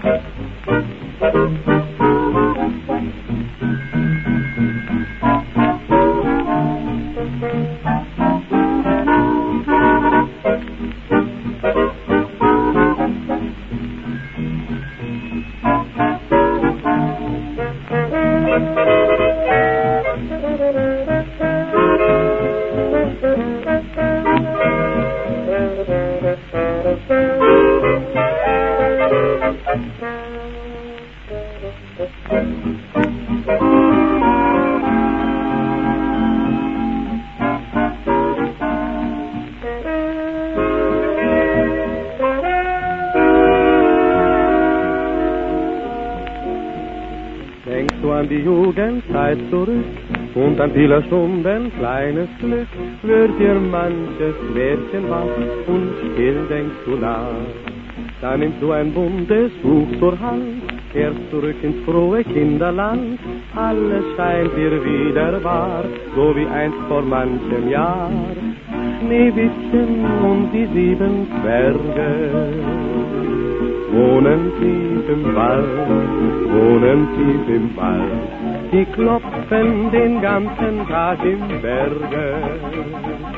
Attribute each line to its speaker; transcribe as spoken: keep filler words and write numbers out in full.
Speaker 1: Denkst du an die Jugendzeit zurück und an viele Stunden kleines Glück, wird dir manches Märchen wach und still denkst du nach. Dann nimmst du ein buntes Buch zur Hand, kehrst zurück ins frohe Kinderland, alles scheint dir wieder wahr, so wie einst vor manchem Jahr. Schneewittchen und die sieben Zwerge wohnen tief im Wald, wohnen tief im Wald. Die klopfen den ganzen Tag im Berge.